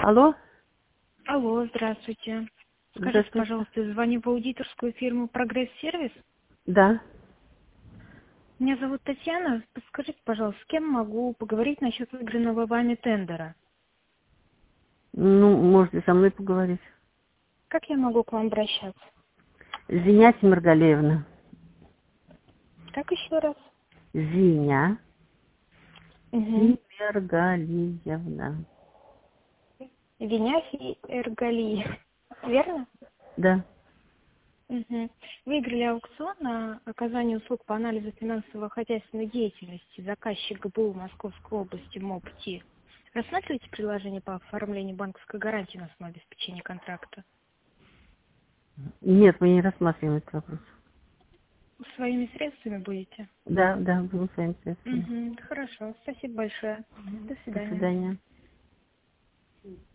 Алло? Алло, здравствуйте. Скажите, Здравствуйте. пожалуйста, звоню в аудиторскую фирму «Прогресс-сервис». Да. Меня зовут Татьяна. Подскажите, пожалуйста, с кем могу поговорить насчет выигранного вами тендера? Ну, можете со мной поговорить. Как я могу к вам обращаться? Зиня Тимиргалеевна. Как еще раз? Зиня Угу. Тимиргалиевна. Виняфий Эргалиев. Верно? Да. Угу. Выиграли аукцион на оказание услуг по анализу финансово-хозяйственной деятельности. Заказчик ГБУ Московской области МОПТИ. Рассматриваете предложение по оформлению банковской гарантии на основе обеспечения контракта? Нет, мы не рассматриваем этот вопрос. Своими средствами будете? Да, да, будем своими средствами. Угу. Хорошо. Спасибо большое. До До свидания. свидания.